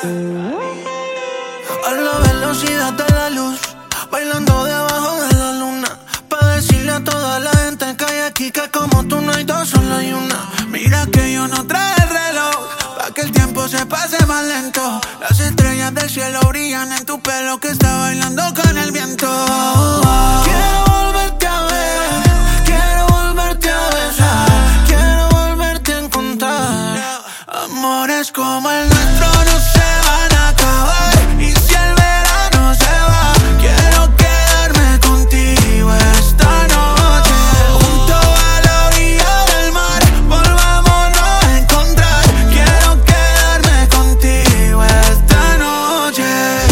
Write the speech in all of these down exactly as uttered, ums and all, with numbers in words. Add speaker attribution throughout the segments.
Speaker 1: A la velocidad de la luz, bailando debajo de la luna, pa' decirle a toda la gente que hay aquí que como tú no hay dos, solo hay una. Mira que yo no traje el reloj, pa' que el tiempo se pase más lento. Las estrellas del cielo brillan en tu pelo que está bailando con el viento. Quiero volverte a ver, quiero volverte a besar, quiero volverte a encontrar. Amores como el nuestro no se van a acabar, y si el verano se va, quiero quedarme contigo esta noche. Junto a la orilla del mar, volvámonos a encontrar. Quiero quedarme contigo esta noche.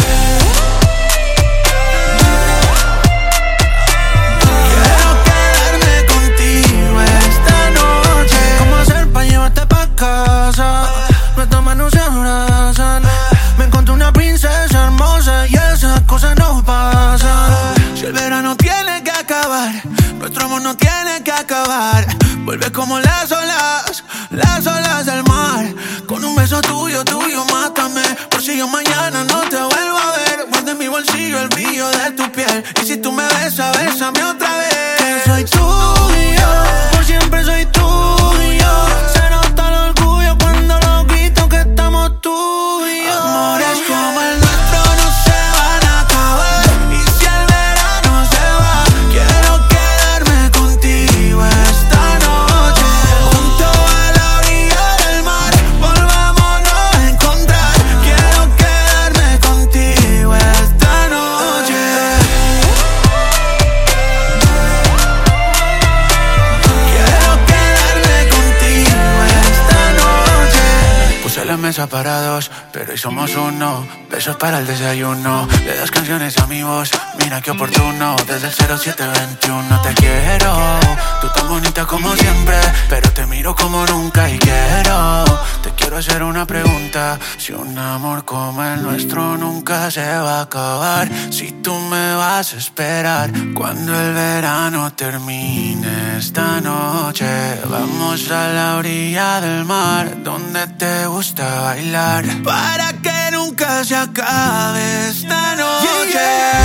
Speaker 1: Quiero quedarme contigo esta noche. ¿Cómo hacer pa' llevarte pa' casa? Nuestras manos se abrazan. Me encontré una princesa hermosa y esas cosas no pasan. Si el verano tiene que acabar, nuestro amor no tiene que acabar. Vuelve como las olas, las olas del mar. Con un beso tuyo, tuyo, mátame. Por si yo mañana no te vuelvo a ver. Guarda en mi bolsillo el brillo de tu piel. Y si tú me besas, bésame otra vez. Que soy tuyo, por siempre soy tuyo. Se nota el orgullo cuando lo grito que estamos tú y yo. Amores como el nuestro no se van a acabar, y si el verano se va, quiero quedarme contigo esta noche. Junto a la orilla del mar, volvámonos a encontrar. Quiero quedarme contigo esta noche. Quiero quedarme contigo esta noche. Puse la mesa para dos, pero hoy somos uno. Besos para el desayuno, le das canciones a mi voz. Mira qué oportuno, desde el cero siete veintiuno te quiero. Tú tan bonita como siempre, pero te miro como nunca y quiero. Te quiero hacer una pregunta: si un amor como el nuestro nunca se va a acabar, si tú me vas a esperar cuando el verano termine esta noche. Vamos a la orilla del mar, donde te gusta bailar, para que nunca se acabe esta noche. Yeah, yeah.